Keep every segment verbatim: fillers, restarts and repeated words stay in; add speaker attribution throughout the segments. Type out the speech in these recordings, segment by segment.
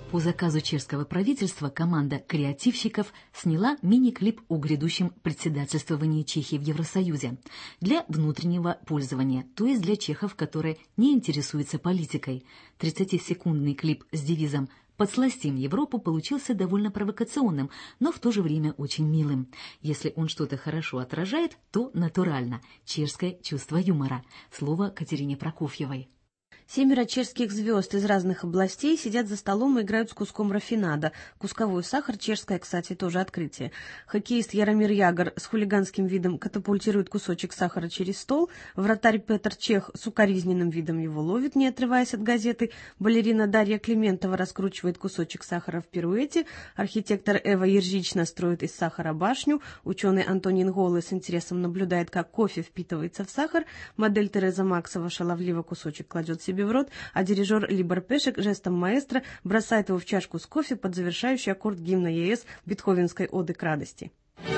Speaker 1: По заказу чешского правительства команда креативщиков сняла мини-клип о грядущем председательствовании Чехии в Евросоюзе для внутреннего пользования, то есть для чехов, которые не интересуются политикой. тридцатисекундный клип с девизом «Подсластим Европу» получился довольно провокационным, но в то же время очень милым. Если он что-то хорошо отражает, то натурально. Чешское чувство юмора. Слово Катерине Прокофьевой.
Speaker 2: Семеро чешских звезд из разных областей сидят за столом и играют с куском рафинада. Кусковой сахар, чешское, кстати, тоже открытие. Хоккеист Яромир Ягор с хулиганским видом катапультирует кусочек сахара через стол. Вратарь Петр Чех с укоризненным видом его ловит, не отрываясь от газеты. Балерина Дарья Климентова раскручивает кусочек сахара в пируэте. Архитектор Эва Ержична строит из сахара башню. Ученый Антонин Голы с интересом наблюдает, как кофе впитывается в сахар. Модель Тереза Максова шаловливо кусочек кладет себе в рот, а дирижер Либор Пешек жестом маэстро бросает его в чашку с кофе под завершающий аккорд гимна ЕС бетховенской оды к радости.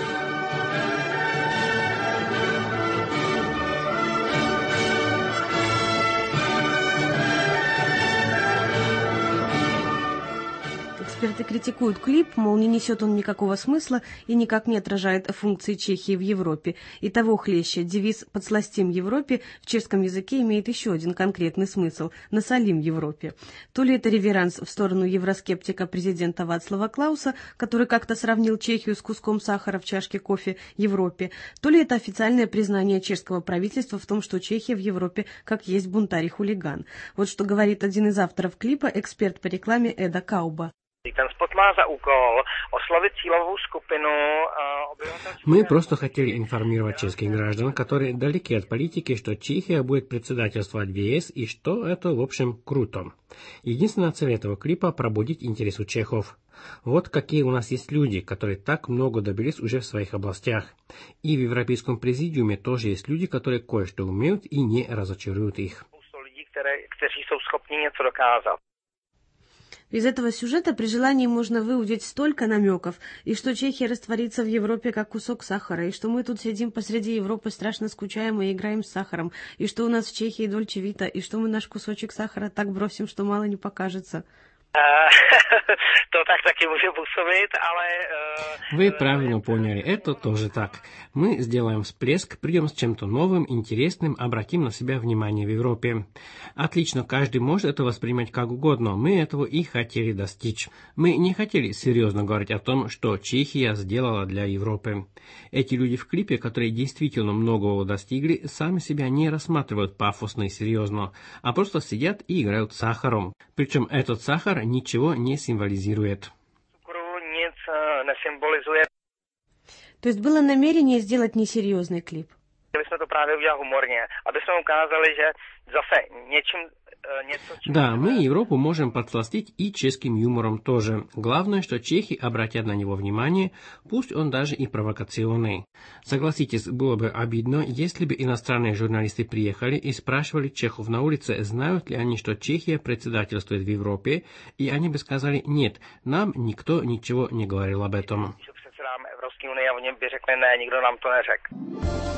Speaker 2: Эксперты критикуют клип, мол, не несет он никакого смысла и никак не отражает функции Чехии в Европе. И того хлеще, девиз «Подсластим Европе» в чешском языке имеет еще один конкретный смысл – «Насолим Европе». То ли это реверанс в сторону евроскептика президента Вацлава Клауса, который как-то сравнил Чехию с куском сахара в чашке кофе Европе, то ли это официальное признание чешского правительства в том, что Чехия в Европе как есть бунтарь и хулиган. Вот что говорит один из авторов клипа, эксперт по рекламе Эда Кауба.
Speaker 3: Мы просто хотели информировать чешских граждан, которые далеки от политики, что Чехия будет председательствовать в ЕС и что это, в общем, круто. Единственная цель этого клипа – пробудить интерес у чехов. Вот какие у нас есть люди, которые так много добились уже в своих областях. И в Европейском президиуме тоже есть люди, которые кое-что умеют и не разочаруют их.
Speaker 2: Из этого сюжета при желании можно выудить столько намеков, и что Чехия растворится в Европе как кусок сахара, и что мы тут сидим посреди Европы, страшно скучаем и играем с сахаром, и что у нас в Чехии Дольче Вита, и что мы наш кусочек сахара так бросим, что мало не покажется.
Speaker 3: Вы правильно поняли, это тоже так. Мы сделаем всплеск, придем с чем-то новым, интересным, обратим на себя внимание в Европе. Отлично, каждый может это воспринимать как угодно, мы этого и хотели достичь. Мы не хотели серьезно говорить о том, что Чехия сделала для Европы. Эти люди в клипе, которые действительно многого достигли, сами себя не рассматривают пафосно и серьезно, а просто сидят и играют с сахаром. Причем этот сахар ничего не символизирует.
Speaker 2: То есть было намерение сделать несерьезный клип?
Speaker 3: Да, мы Европу можем подсластить и чешским юмором тоже. Главное, что чехи обратят на него внимание, пусть он даже и провокационный. Согласитесь, было бы обидно, если бы иностранные журналисты приехали и спрашивали чехов на улице, знают ли они, что Чехия председательствует в Европе, и они бы сказали «нет, нам никто ничего не говорил об этом».